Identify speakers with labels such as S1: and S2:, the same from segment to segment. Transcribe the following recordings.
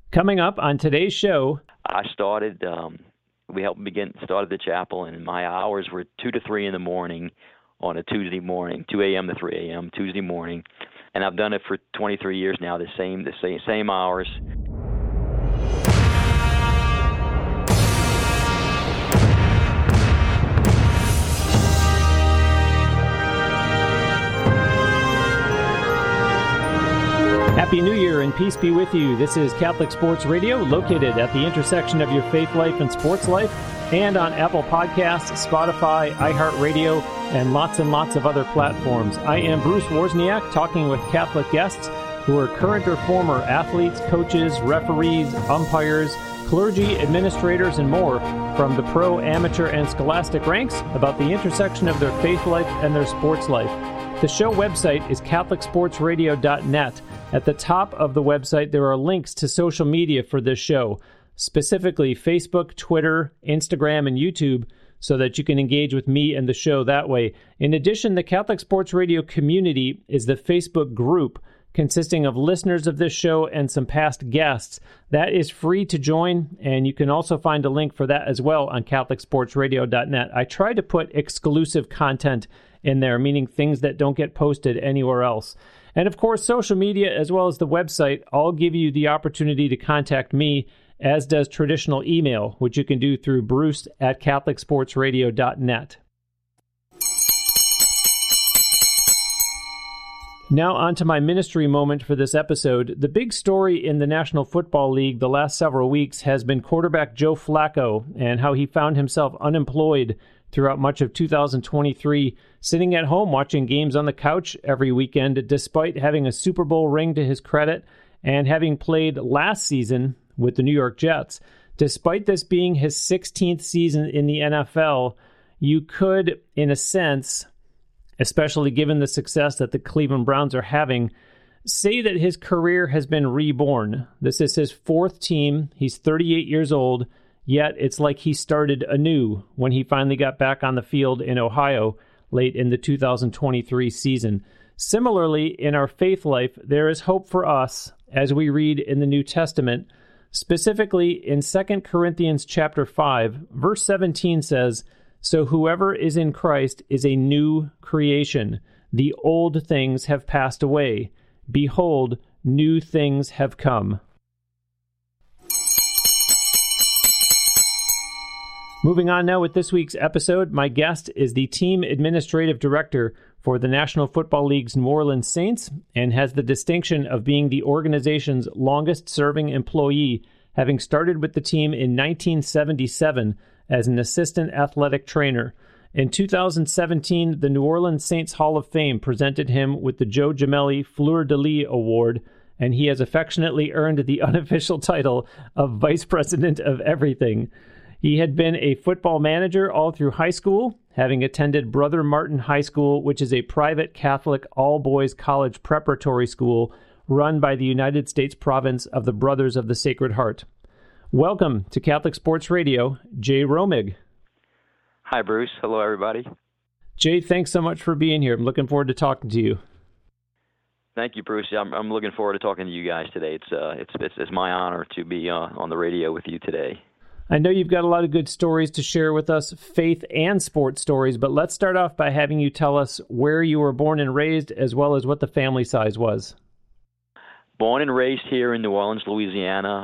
S1: Coming up on today's show,
S2: I started, started the chapel, and my hours were 2 to 3 in the morning on a Tuesday morning, 2 a.m. to 3 a.m., Tuesday morning. And I've done it for 23 years now, the same hours.
S1: Happy New Year and peace be with you. This is Catholic Sports Radio, located at the intersection of your faith life and sports life, and on Apple Podcasts, Spotify, iHeartRadio, and lots of other platforms. I am Bruce Wozniak, talking with Catholic guests who are current or former athletes, coaches, referees, umpires, clergy, administrators, and more from the pro, amateur, and scholastic ranks about the intersection of their faith life and their sports life. The show website is CatholicSportsRadio.net. At the top of the website, there are links to social media for this show, specifically Facebook, Twitter, Instagram, and YouTube, so that you can engage with me and the show that way. In addition, the Catholic Sports Radio community is the Facebook group consisting of listeners of this show and some past guests. That is free to join, and you can also find a link for that as well on CatholicSportsRadio.net. I try to put exclusive content in there, meaning things that don't get posted anywhere else. And of course, social media as well as the website all give you the opportunity to contact me, as does traditional email, which you can do through bruce@CatholicSportsRadio.net. Now on to my ministry moment for this episode. The big story in the National Football League the last several weeks has been quarterback Joe Flacco and how he found himself unemployed throughout much of 2023, sitting at home watching games on the couch every weekend, despite having a Super Bowl ring to his credit and having played last season with the New York Jets. Despite this being his 16th season in the NFL, you could, in a sense, especially given the success that the Cleveland Browns are having, say that his career has been reborn. This is his fourth team. He's 38 years old. Yet it's like he started anew when he finally got back on the field in Ohio late in the 2023 season. Similarly, in our faith life, there is hope for us as we read in the New Testament. Specifically, in 2 Corinthians chapter 5, verse 17 says, "So whoever is in Christ is a new creation. The old things have passed away. Behold, new things have come." Moving on now with this week's episode, my guest is the team administrative director for the National Football League's New Orleans Saints and has the distinction of being the organization's longest-serving employee, having started with the team in 1977 as an assistant athletic trainer. In 2017, the New Orleans Saints Hall of Fame presented him with the Joe Gemelli Fleur-de-Lis Award, and he has affectionately earned the unofficial title of Vice President of Everything. He had been a football manager all through high school, having attended Brother Martin High School, which is a private Catholic all-boys college preparatory school run by the United States province of the Brothers of the Sacred Heart. Welcome to Catholic Sports Radio, Jay Romig.
S2: Hi, Bruce. Hello, everybody.
S1: Jay, thanks so much for being here. I'm looking forward to talking to you.
S2: Thank you, Bruce. I'm looking forward to talking to you guys today. It's my honor to be on the radio with you today.
S1: I know you've got a lot of good stories to share with us, faith and sports stories, but let's start off by having you tell us where you were born and raised, as well as what the family size was.
S2: Born and raised here in New Orleans, Louisiana.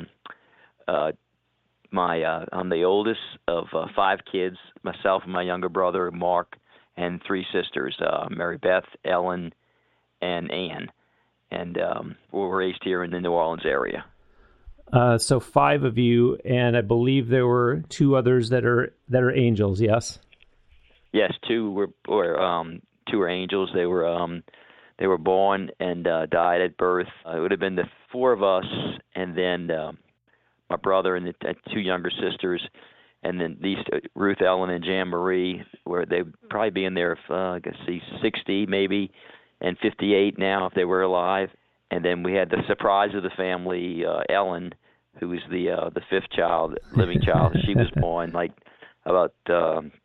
S2: I'm the oldest of 5 kids, myself and my younger brother, Mark, and 3 sisters, Mary Beth, Ellen, and Ann. And we were raised here in the New Orleans area.
S1: So 5 of you, and I believe there were 2 others that are angels. Yes. Yes,
S2: 2 were angels. They were born and died at birth. It would have been the 4 of us, and then my brother and the 2 younger sisters, and then these Ruth, Ellen, and Jan Marie, where they'd probably be in there, 60 maybe, and 58 now if they were alive. And then we had the surprise of the family, Ellen, who was the 5th child, living child. She was born about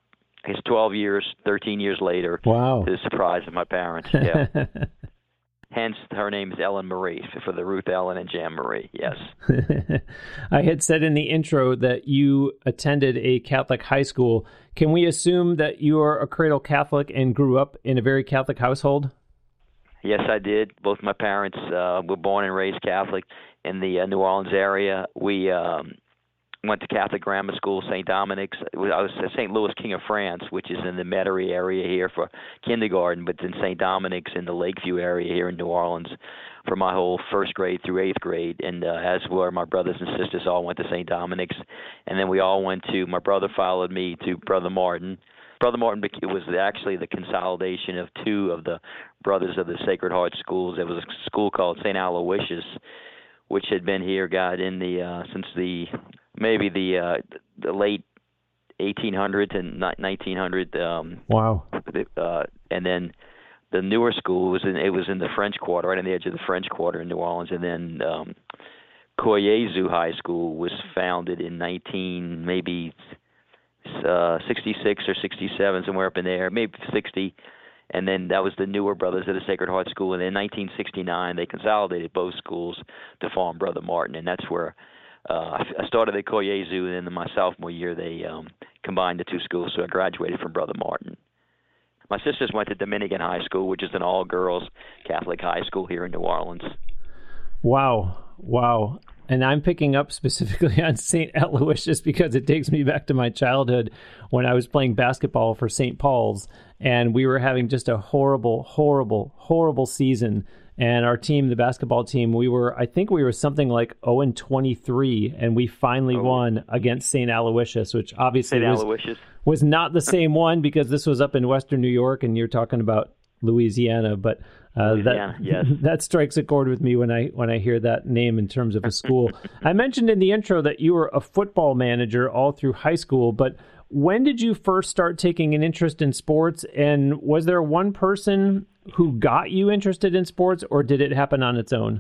S2: 13 years later.
S1: Wow.
S2: To the surprise of my parents. Yeah. hence her name is Ellen Marie, for the Ruth Ellen and Jan Marie, yes.
S1: I had said in the intro that you attended a Catholic high school. Can we assume that you are a cradle Catholic and grew up in a very Catholic household?
S2: Yes, I did. Both my parents were born and raised Catholic in the New Orleans area. We went to Catholic grammar school, St. Dominic's. I was at St. Louis King of France, which is in the Metairie area here for kindergarten, but then St. Dominic's in the Lakeview area here in New Orleans for my whole first grade through eighth grade, and as were my brothers and sisters all went to St. Dominic's. And then we all went to, my brother followed me to Brother Martin. Brother Martin was actually the consolidation of two of the Brothers of the Sacred Heart schools. There was a school called St. Aloysius, which had been here, since maybe the late 1800s and 1900.
S1: Wow.
S2: And then the newer school was in the French Quarter, right on the edge of the French Quarter in New Orleans. And then Koyezu High School was founded in 66 or 67, somewhere up in there, maybe 60. And then that was the newer Brothers of the Sacred Heart School. And in 1969, they consolidated both schools to form Brother Martin. And that's where I started at Koyezu, and then in my sophomore year, they combined the two schools, so I graduated from Brother Martin. My sisters went to Dominican High School, which is an all-girls Catholic high school here in New Orleans.
S1: Wow. And I'm picking up specifically on St. Aloysius because it takes me back to my childhood when I was playing basketball for St. Paul's, and we were having just a horrible season. And our team, the basketball team, I think we were something like 0-23, and we finally won against St. Aloysius, which obviously was not the same one because this was up in Western New York, and you're talking about Louisiana, but that strikes a chord with me when I hear that name in terms of a school. I mentioned in the intro that you were a football manager all through high school, but when did you first start taking an interest in sports, and was there one person who got you interested in sports, or did it happen on its own?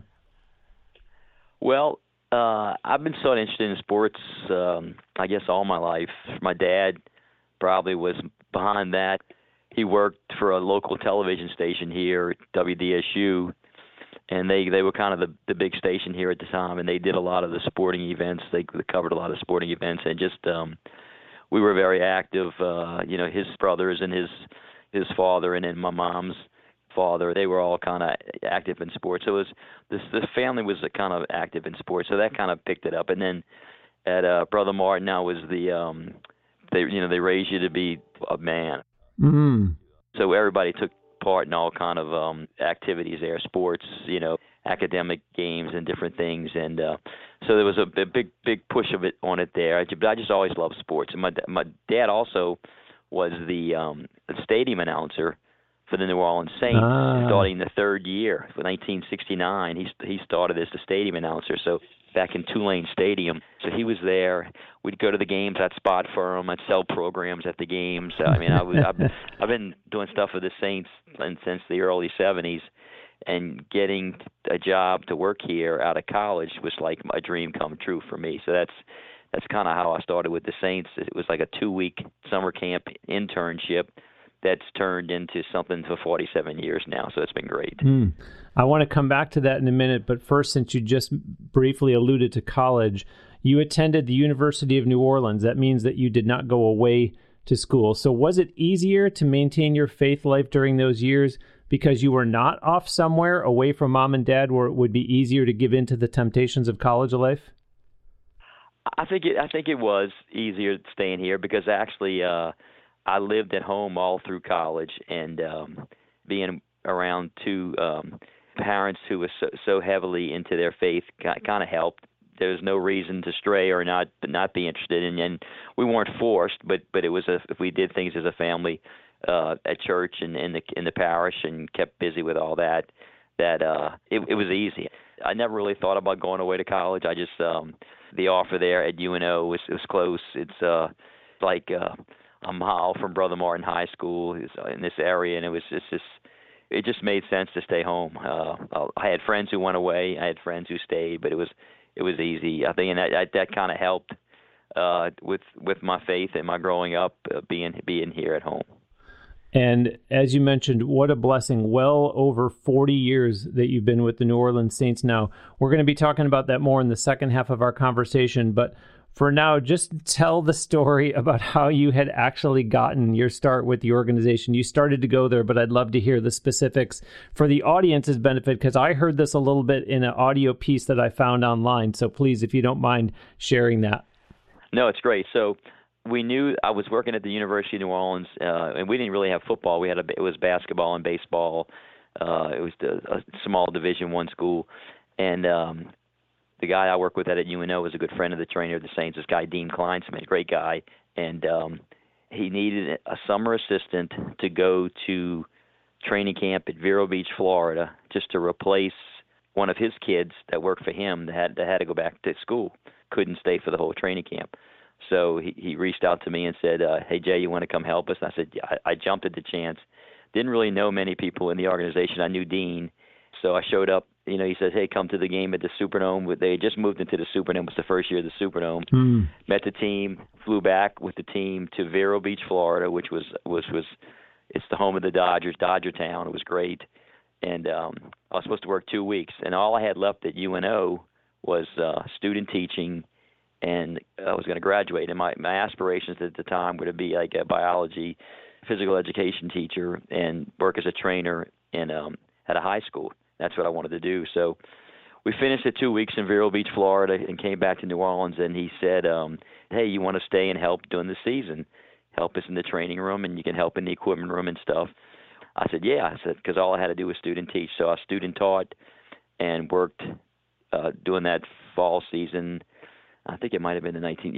S2: Well, I've been so interested in sports, I guess, all my life. My dad probably was behind that. He worked for a local television station here, WDSU, and they were kind of the big station here at the time, and they did a lot of the sporting events. They covered a lot of sporting events, and just we were very active. His brothers and his father, and then my mom's father, they were all kind of active in sports. So the family was kind of active in sports, so that kind of picked it up. And then at Brother Martin, I was they raised you to be a man.
S1: Mm-hmm.
S2: So everybody took part in all kind of activities there, sports, academic games and different things. And so there was a big push of it on it there. I just always loved sports. And my dad also was the stadium announcer for the New Orleans Saints, starting the third year. For 1969, he started as the stadium announcer. So back in Tulane Stadium. So he was there. We'd go to the games. I'd spot for him. I'd sell programs at the games. I mean, I've been doing stuff for the Saints since the early 70s, and getting a job to work here out of college was like a dream come true for me. So that's kind of how I started with the Saints. It was like a 2-week summer camp internship that's turned into something for 47 years now. So it's been great.
S1: I want to come back to that in a minute, but first, since you just briefly alluded to college, you attended the University of New Orleans. That means that you did not go away to school. So was it easier to maintain your faith life during those years because you were not off somewhere away from mom and dad, where it would be easier to give in to the temptations of college life?
S2: I think it was easier staying here because actually I lived at home all through college, and being around two parents who were so heavily into their faith kind of helped. There was no reason to stray or not be interested in, and we weren't forced. But it was if we did things as a family at church and in the parish and kept busy with all that it was easy. I never really thought about going away to college. I just the offer there at UNO was close. It's like a mile from Brother Martin High School in this area, and it just made sense to stay home. I had friends who went away. I had friends who stayed, but it was easy. I think, and that kind of helped with my faith and my growing up, being here at home.
S1: And as you mentioned, what a blessing. Well over 40 years that you've been with the New Orleans Saints now. We're going to be talking about that more in the second half of our conversation. But for now, just tell the story about how you had actually gotten your start with the organization. You started to go there, but I'd love to hear the specifics for the audience's benefit, because I heard this a little bit in an audio piece that I found online. So please, if you don't mind sharing that.
S2: No, it's great. So we knew I was working at the University of New Orleans, and we didn't really have football. It was basketball and baseball. It was a small Division I school, and the guy I work with at UNO was a good friend of the trainer of the Saints. This guy Dean Kleinsmith, great guy, and he needed a summer assistant to go to training camp at Vero Beach, Florida, just to replace one of his kids that worked for him that had to go back to school, couldn't stay for the whole training camp. So he reached out to me and said, hey, Jay, you want to come help us? And I said, yeah. I jumped at the chance. Didn't really know many people in the organization. I knew Dean. So I showed up. He said, hey, come to the game at the Superdome. They just moved into the Superdome. It was the first year of the Superdome. Met the team, flew back with the team to Vero Beach, Florida, which was it's the home of the Dodgers, Dodger Town. It was great. And I was supposed to work 2 weeks. And all I had left at UNO was student teaching, and I was going to graduate. And my aspirations at the time were to be like a biology, physical education teacher and work as a trainer at a high school. That's what I wanted to do. So we finished the 2 weeks in Vero Beach, Florida, and came back to New Orleans. And he said, hey, you want to stay and help during the season? Help us in the training room, and you can help in the equipment room and stuff. I said, yeah. I said, because all I had to do was student teach. So I student taught and worked doing that fall season. I think it might have been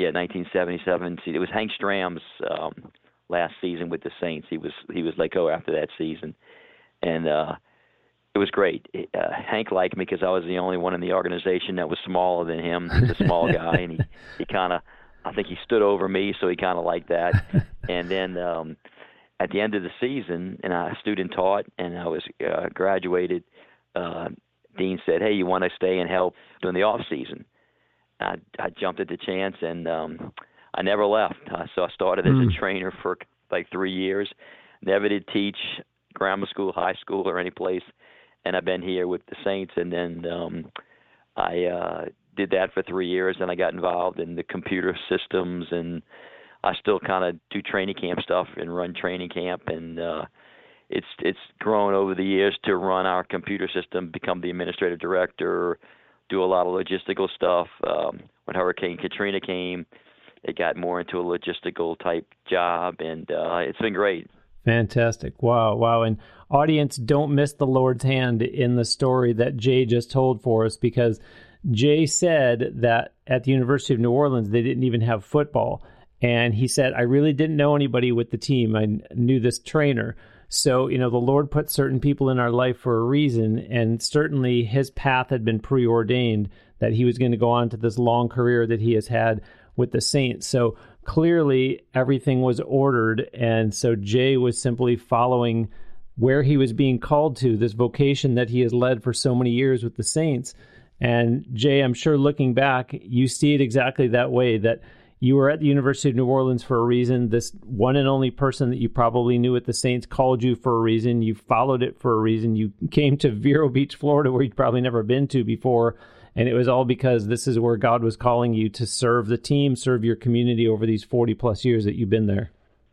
S2: 1977. It was Hank Stram's last season with the Saints. He was let go after that season, and it was great. Hank liked me because I was the only one in the organization that was smaller than him. He's a small guy, and he kind of, I think he stood over me, so he kind of liked that. And then at the end of the season, and I student taught, and I was graduated. Dean said, hey, you want to stay and help during the off season? I jumped at the chance, and I never left. So I started as a trainer for like 3 years. Never did teach grammar school, high school, or any place. And I've been here with the Saints. And then I did that for 3 years, and I got involved in the computer systems. And I still kind of do training camp stuff and run training camp. And it's grown over the years to run our computer system, become the administrative director, do a lot of logistical stuff. When Hurricane Katrina came, it got more into a logistical type job, and it's been great.
S1: Fantastic. Wow. And audience, don't miss the Lord's hand in the story that Jay just told for us, because Jay said that at the University of New Orleans, they didn't even have football. And he said, I really didn't know anybody with the team. I knew this trainer. So, the Lord put certain people in our life for a reason, and certainly his path had been preordained that he was going to go on to this long career that he has had with the Saints. So clearly everything was ordered, and so Jay was simply following where he was being called to, this vocation that he has led for so many years with the Saints. And Jay, I'm sure looking back, you see it exactly that way, that you were at the University of New Orleans for a reason. This one and only person that you probably knew at the Saints called you for a reason. You followed it for a reason. You came to Vero Beach, Florida, where you'd probably never been to before. And it was all because this is where God was calling you to serve the team, serve your community over these 40-plus years that you've been there.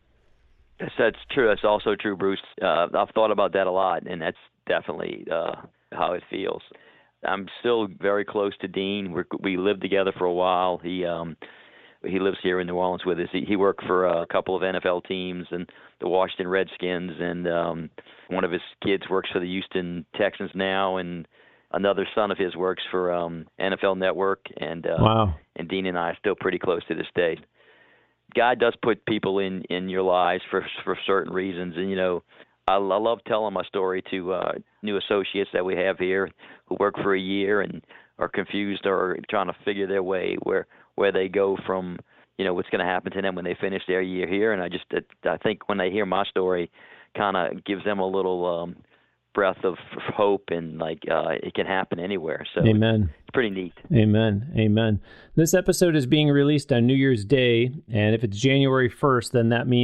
S2: That's true. That's also true, Bruce. I've thought about that a lot, and that's definitely how it feels. I'm still very close to Dean. We lived together for a while. He lives here in New Orleans with us. He worked for a couple of NFL teams and the Washington Redskins, and one of his kids works for the Houston Texans now, and another son of his works for NFL Network, and
S1: wow.
S2: And Dean and I are still pretty close to this day. God does put people in your lives for certain reasons, and I love telling my story to new associates that we have here who work for a year and are confused or trying to figure their way where they go from, what's going to happen to them when they finish their year here. And I think when they hear my story, kind of gives them a little breath of hope, and it can happen anywhere. So
S1: Amen.
S2: It's pretty neat.
S1: Amen. This episode is being released on New Year's Day, and if it's January 1st, then that means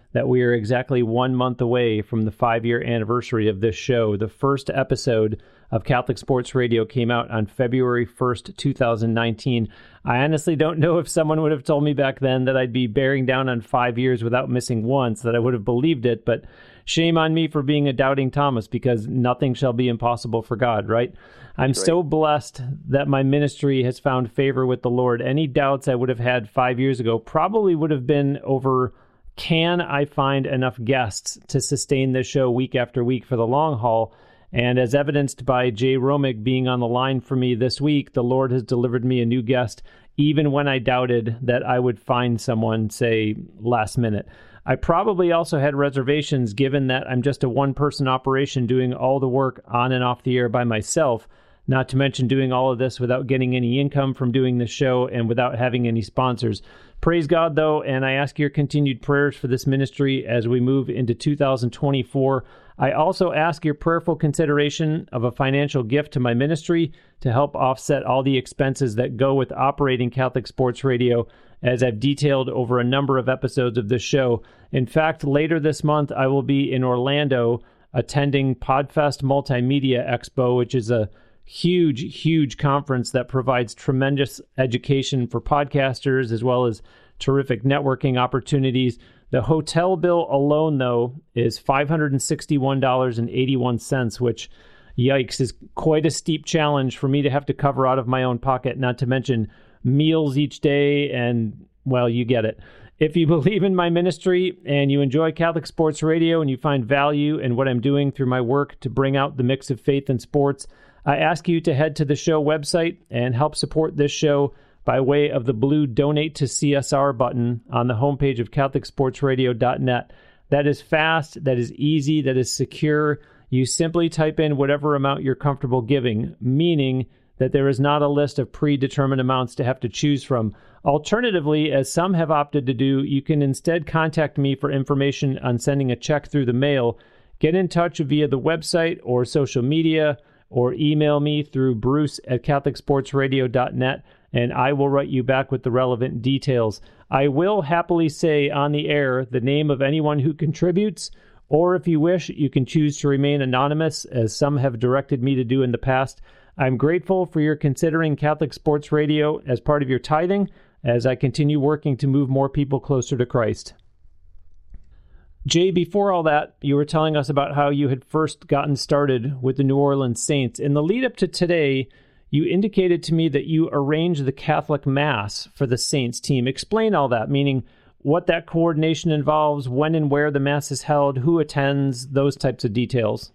S1: that we are exactly 1 month away from the 5-year anniversary of this show. The first episode of Catholic Sports Radio came out on February 1st, 2019. I honestly don't know if someone would have told me back then that I'd be bearing down on 5 years without missing once, that I would have believed it, but shame on me for being a doubting Thomas, because nothing shall be impossible for God, right? I'm so blessed that my ministry has found favor with the Lord. Any doubts I would have had 5 years ago probably would have been over, can I find enough guests to sustain this show week after week for the long haul? And as evidenced by Jay Romig being on the line for me this week, the Lord has delivered me a new guest, even when I doubted that I would find someone, say, last minute. I probably also had reservations, given that I'm just a one-person operation doing all the work on and off the air by myself, not to mention doing all of this without getting any income from doing this show and without having any sponsors. Praise God, though, and I ask your continued prayers for this ministry as we move into 2024. I also ask your prayerful consideration of a financial gift to my ministry to help offset all the expenses that go with operating Catholic Sports Radio, as I've detailed over a number of episodes of this show. In fact, later this month, I will be in Orlando attending Podfest Multimedia Expo, which is a huge conference that provides tremendous education for podcasters as well as terrific networking opportunities. The hotel bill alone, though, is $561.81, which, yikes, is quite a steep challenge for me to have to cover out of my own pocket, not to mention meals each day, and, well, you get it. If you believe in my ministry and you enjoy Catholic Sports Radio and you find value in what I'm doing through my work to bring out the mix of faith and sports, I ask you to head to the show website and help support this show by way of the blue Donate to CSR button on the homepage of CatholicSportsRadio.net. That is fast, that is easy, that is secure. You simply type in whatever amount you're comfortable giving, meaning that there is not a list of predetermined amounts to have to choose from. Alternatively, as some have opted to do, you can instead contact me for information on sending a check through the mail. Get in touch via the website or social media, or email me through bruce@CatholicSportsRadio.net, and I will write you back with the relevant details. I will happily say on the air the name of anyone who contributes, or if you wish, you can choose to remain anonymous, as some have directed me to do in the past. I'm grateful for your considering Catholic Sports Radio as part of your tithing, as I continue working to move more people closer to Christ. Jay, before all that, you were telling us about how you had first gotten started with the New Orleans Saints. In the lead up to today, you indicated to me that you arranged the Catholic Mass for the Saints team. Explain all that, meaning what that coordination involves, when and where the Mass is held, who attends, those types of details.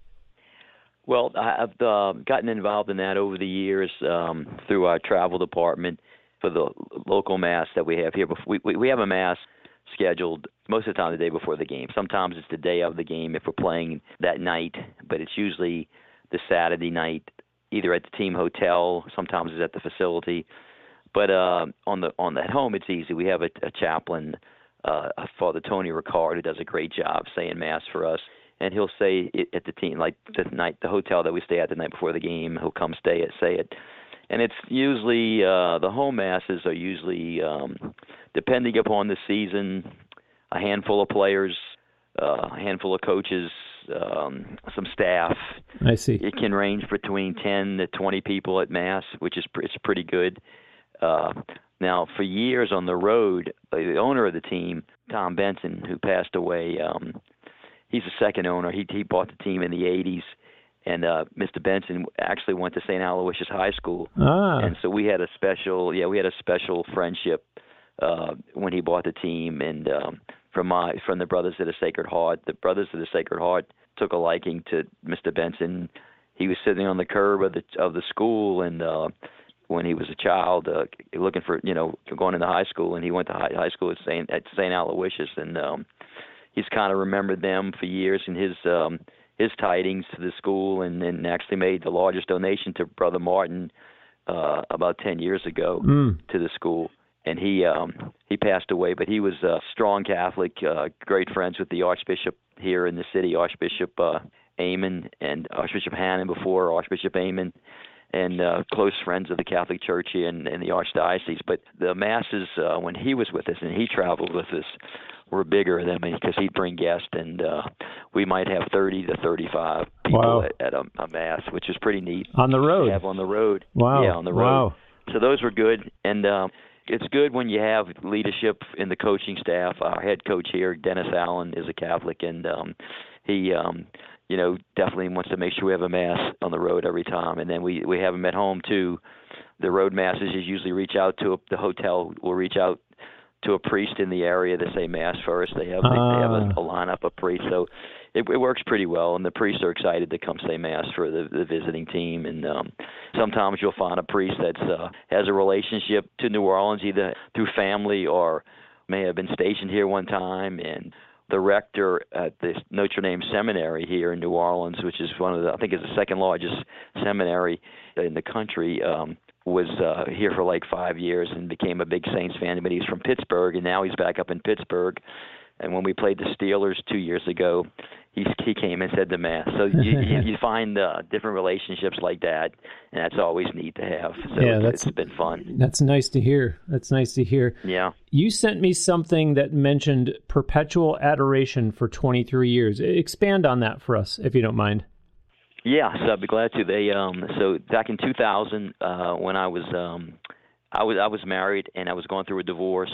S2: Well, I've gotten involved in that over the years through our travel department for the local Mass that we have here. We have a Mass scheduled most of the time the day before the game. Sometimes it's the day of the game if we're playing that night, but it's usually the Saturday night, either at the team hotel, sometimes it's at the facility. But on the at home, it's easy. We have a chaplain, Father Tony Ricard, who does a great job saying Mass for us, and he'll say it at the team, like the hotel that we stay at the night before the game. He'll come say it. And it's usually the home Masses are usually, depending upon the season, a handful of players, a handful of coaches, some staff.
S1: I see.
S2: It can range between 10 to 20 people at Mass, which is pretty good. Now, for years on the road, the owner of the team, Tom Benson, who passed away, he's the second owner. He bought the team in the 80s. And Mr. Benson actually went to St. Aloysius High School, and so we had a special friendship when he bought the team. And from the Brothers of the Sacred Heart, took a liking to Mr. Benson. He was sitting on the curb of the school, and when he was a child, looking for going into high school, and he went to high school at St. Aloysius, and he's kind of remembered them for years, and his tidings to the school, and actually made the largest donation to Brother Martin about 10 years ago to the school. And he passed away, but he was a strong Catholic, great friends with the Archbishop here in the city, Archbishop Aymon, and Archbishop Hannon before Archbishop Aymon, and close friends of the Catholic Church here in the Archdiocese. But the Masses, when he was with us and he traveled with us, were bigger than me because he'd bring guests, and we might have 30 to 35 people at a mass, which is pretty neat.
S1: On the road?
S2: To have on the road.
S1: Wow.
S2: Yeah, on the road.
S1: Wow.
S2: So those were good, and it's good when you have leadership in the coaching staff. Our head coach here, Dennis Allen, is a Catholic, and he definitely wants to make sure we have a mass on the road every time, and then we have them at home too. The road masses is usually reach out to the hotel. Will reach out to a priest in the area to say mass first. They have a lineup of priests, so it works pretty well. And the priests are excited to come say mass for the visiting team. And sometimes you'll find a priest that has a relationship to New Orleans, either through family or may have been stationed here one time. And the rector at the Notre Dame Seminary here in New Orleans, which is I think it's the second largest seminary in the country, was here for like 5 years and became a big Saints fan. But he's from Pittsburgh, and now he's back up in Pittsburgh. And when we played the Steelers 2 years ago, he came and said the mass. So you find different relationships like that, and that's always neat to have. So it's been fun.
S1: That's nice to hear.
S2: Yeah.
S1: You sent me something that mentioned perpetual adoration for 23 years. Expand on that for us, if you don't mind.
S2: Yeah, so I'd be glad to. So back in 2000, when I was married and I was going through a divorce,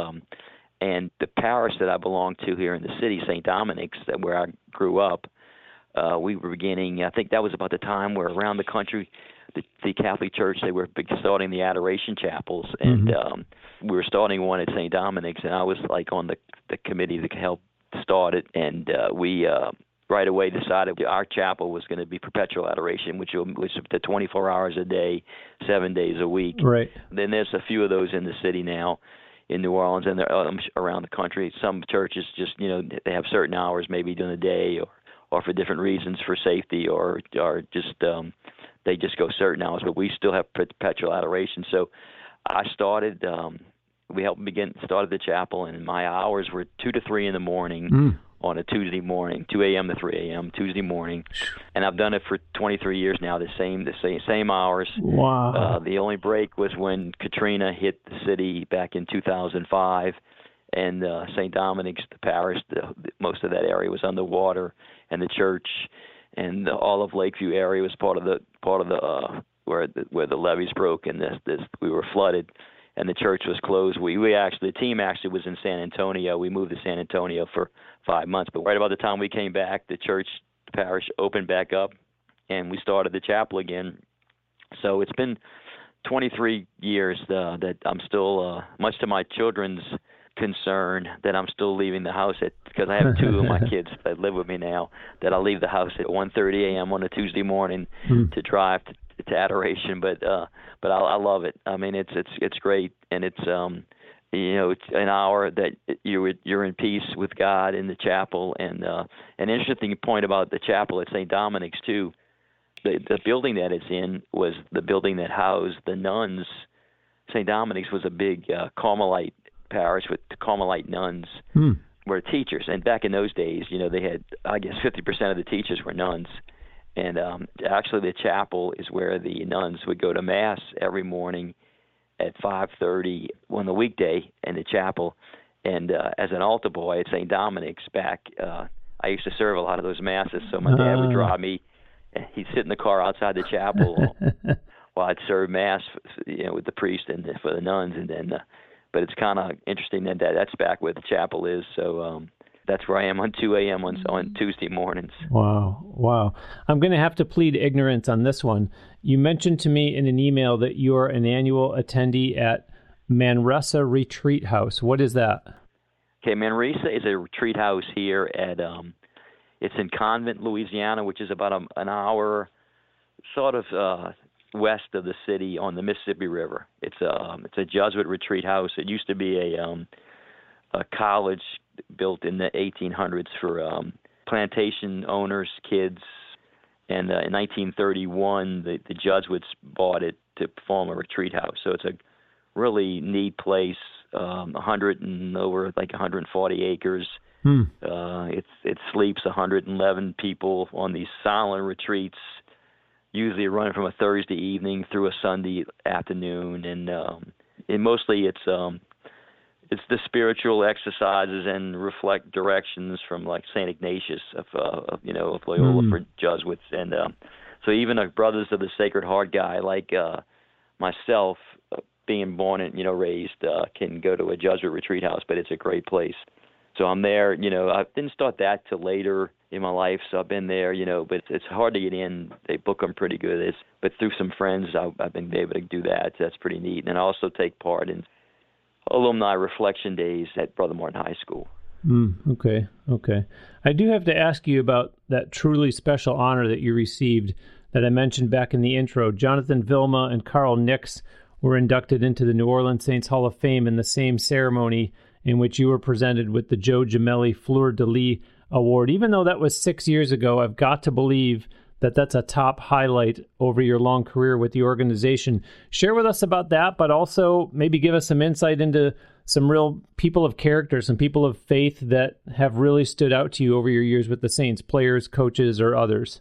S2: and the parish that I belonged to here in the city, St. Dominic's, where I grew up, we were beginning. I think that was about the time where around the country, the Catholic Church, they were starting the adoration chapels, and we were starting one at St. Dominic's, and I was like on the committee to help start it, and we right away decided our chapel was going to be perpetual adoration, which was the 24 hours a day, 7 days a week.
S1: Right.
S2: Then there's a few of those in the city now in New Orleans, and they're around the country. Some churches just, they have certain hours maybe during the day or for different reasons, for safety or just they just go certain hours, but we still have perpetual adoration. So I started, we started the chapel, and my hours were 2 to 3 in the morning. On a Tuesday morning, 2 a.m. to 3 a.m. Tuesday morning, and I've done it for 23 years now. The same hours.
S1: Wow.
S2: The only break was when Katrina hit the city back in 2005, and St. Dominic's, the parish, most of that area was underwater, and the church and all of Lakeview area was part of the where the levees broke, and we were flooded. And the church was closed. The team actually was in San Antonio. We moved to San Antonio for 5 months. But right about the time we came back, the parish opened back up, and we started the chapel again. So it's been 23 years that I'm still, much to my children's concern, that I'm still leaving the house because I have 2 of my kids that live with me now, that I'll leave the house at 1:30 a.m. on a Tuesday morning to drive to adoration, but I love it. I mean, it's great, and it's it's an hour that you're in peace with God in the chapel. And an interesting point about the chapel at St. Dominic's too. The building that it's in was the building that housed the nuns. St. Dominic's was a big Carmelite parish with Carmelite nuns. Were teachers, and back in those days, they had, I guess, 50% of the teachers were nuns. And actually, the chapel is where the nuns would go to Mass every morning at 5:30 on the weekday in the chapel. And as an altar boy at St. Dominic's I used to serve a lot of those Masses, so my dad would drive me. He'd sit in the car outside the chapel while I'd serve Mass, with the priest and for the nuns. And then, but it's kind of interesting that's back where the chapel is. So that's where I am on 2 a.m. on Tuesday mornings.
S1: Wow. I'm going to have to plead ignorance on this one. You mentioned to me in an email that you're an annual attendee at Manresa Retreat House. What is that?
S2: Okay, Manresa is a retreat house here at it's in Convent, Louisiana, which is about an hour sort of west of the city on the Mississippi River. It's a Jesuit retreat house. It used to be a college built in the 1800s for plantation owners, kids, and in 1931 the Jesuits bought it to form a retreat house. So it's a really neat place, 140 acres. It sleeps 111 people on these silent retreats, usually running from a Thursday evening through a Sunday afternoon, and mostly it's it's the spiritual exercises and reflect directions from like Saint Ignatius of Loyola for Jesuits, and so even a Brothers of the Sacred Heart guy like myself, being born and raised, can go to a Jesuit retreat house, but it's a great place. So I'm there. I didn't start that till later in my life, so I've been there. But it's hard to get in. They book them pretty good. But through some friends, I've been able to do that. So that's pretty neat. And I also take part in alumni reflection days at Brother Martin High School.
S1: Okay. I do have to ask you about that truly special honor that you received that I mentioned back in the intro. Jonathan Vilma and Carl Nix were inducted into the New Orleans Saints Hall of Fame in the same ceremony in which you were presented with the Joe Gemelli Fleur-de-Lis Award. Even though that was 6 years ago, I've got to believe that that's a top highlight over your long career with the organization. Share with us about that, but also maybe give us some insight into some real people of character, some people of faith that have really stood out to you over your years with the Saints, players, coaches, or others.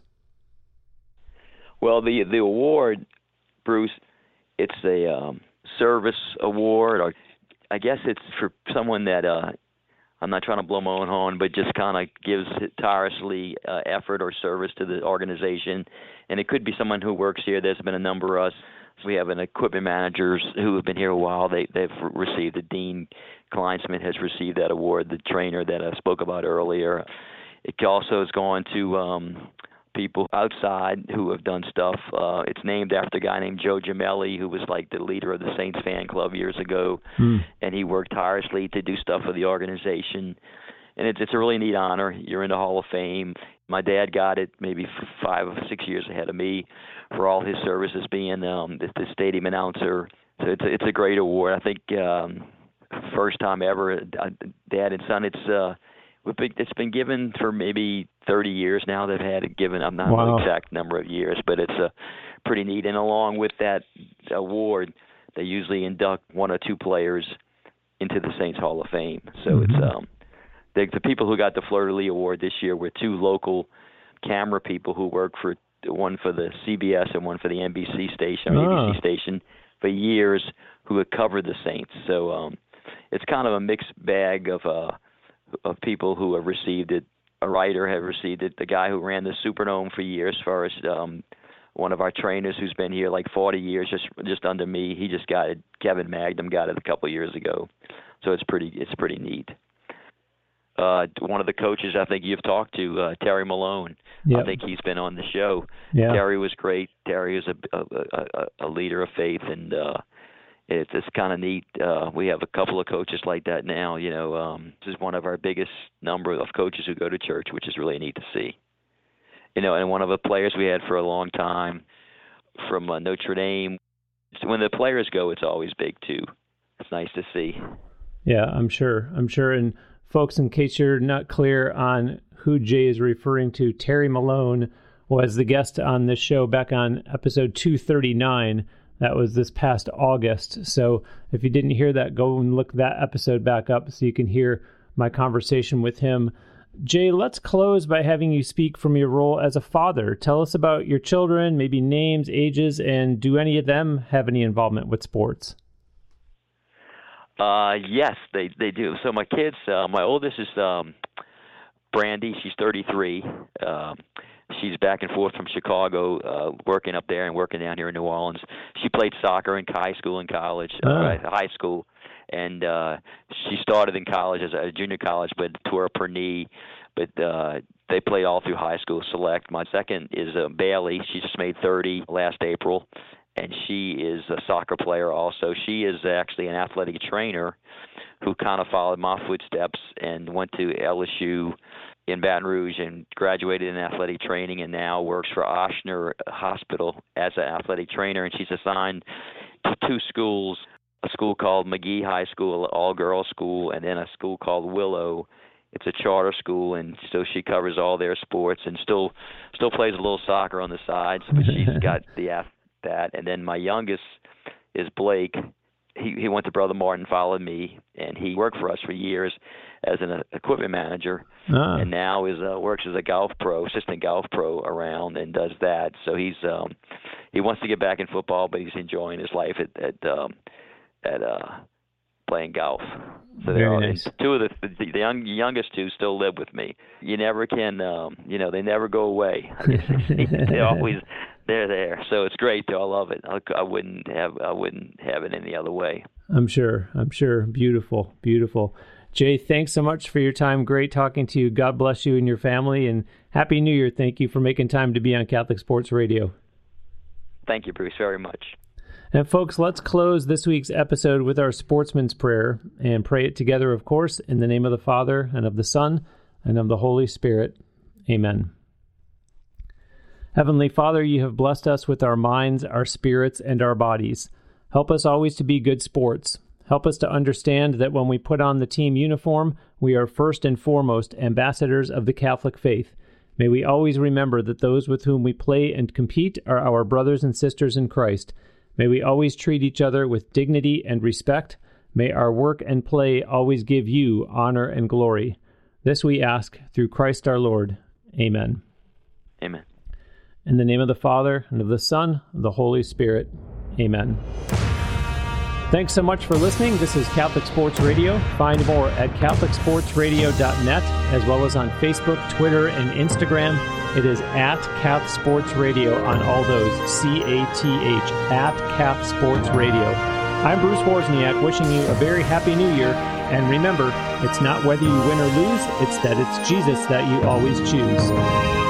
S2: Well, the award, Bruce, it's a service award, or I guess it's for someone that I'm not trying to blow my own horn, but just kind of gives tirelessly effort or service to the organization. And it could be someone who works here. There's been a number of us. We have an equipment managers who have been here a while. They've received it. Dean Kleinsmith has received that award, the trainer that I spoke about earlier. It also has gone to people outside who have done stuff. It's named after a guy named Joe Gemelli, who was like the leader of the Saints fan club years ago, and he worked tirelessly to do stuff for the organization. And it's a really neat honor. You're in the Hall of Fame. My dad got it maybe 5 or 6 years ahead of me for all his services being the stadium announcer. So it's a great award. I think first time ever, dad and son. It's been given for maybe 30 years now. They've had it given. I'm not the exact number of years, but it's pretty neat. And along with that award, they usually induct 1 or 2 players into the Saints Hall of Fame. So it's the people who got the Fleur-de-Lis Award this year were 2 local camera people who worked for one for the CBS and one for the NBC station or ABC station for years, who had covered the Saints. So it's kind of a mixed bag of people who have received it. A writer have received it. The guy who ran the Superdome for years, for us, one of our trainers who's been here like 40 years, just under me, he just got it. Kevin Magnum got it a couple of years ago. So it's pretty neat. One of the coaches I think you've talked to, Terry Malone. Yep. I think he's been on the show. Yeah. Terry was great. Terry is a leader of faith, and it's kind of neat. We have a couple of coaches like that now. This is one of our biggest number of coaches who go to church, which is really neat to see. And one of the players we had for a long time from Notre Dame. When the players go, it's always big too. It's nice to see.
S1: Yeah, I'm sure. And folks, in case you're not clear on who Jay is referring to, Terry Malone was the guest on this show back on episode 239. That was this past August. So if you didn't hear that, go and look that episode back up so you can hear my conversation with him. Jay, let's close by having you speak from your role as a father. Tell us about your children, maybe names, ages, and do any of them have any involvement with sports?
S2: Yes, they do. So my kids, my oldest is Brandy. She's 33. She's back and forth from Chicago, working up there and working down here in New Orleans. She played soccer in high school and college, high school, and she started in college as a junior college, but tore up her knee. But they played all through high school select. My second is Bailey. She just made 30 last April, and she is a soccer player also. She is actually an athletic trainer who kind of followed my footsteps and went to LSU in Baton Rouge and graduated in athletic training, and now works for Ochsner Hospital as an athletic trainer. And she's assigned to 2 schools, a school called McGee High School, all-girls school, and then a school called Willow. It's a charter school, and so she covers all their sports and still plays a little soccer on the side, but she's got that. And then my youngest is Blake. He went to Brother Martin, followed me, and he worked for us for years as an equipment manager, and now works as a assistant golf pro around, and does that. So he wants to get back in football, but he's enjoying his life at playing golf. So
S1: Very nice.
S2: two of the youngest two still live with me. You never can, they never go away. I guess they're there. So it's great. I love it. I wouldn't have it any other way.
S1: I'm sure. Beautiful, beautiful. Jay, thanks so much for your time. Great talking to you. God bless you and your family, and Happy New Year. Thank you for making time to be on Catholic Sports Radio.
S2: Thank you, Bruce, very much.
S1: And folks, let's close this week's episode with our sportsman's prayer and pray it together, of course, in the name of the Father and of the Son and of the Holy Spirit. Amen. Heavenly Father, you have blessed us with our minds, our spirits, and our bodies. Help us always to be good sports. Help us to understand that when we put on the team uniform, we are first and foremost ambassadors of the Catholic faith. May we always remember that those with whom we play and compete are our brothers and sisters in Christ. May we always treat each other with dignity and respect. May our work and play always give you honor and glory. This we ask through Christ our Lord. Amen.
S2: Amen.
S1: In the name of the Father, and of the Son, and of the Holy Spirit. Amen. Thanks so much for listening. This is Catholic Sports Radio. Find more at CatholicSportsRadio.net, as well as on Facebook, Twitter, and Instagram. It is at Cath Sports Radio on all those, CATH, at Cath Sports Radio. I'm Bruce Wozniak, wishing you a very happy New Year. And remember, it's not whether you win or lose, it's that it's Jesus that you always choose.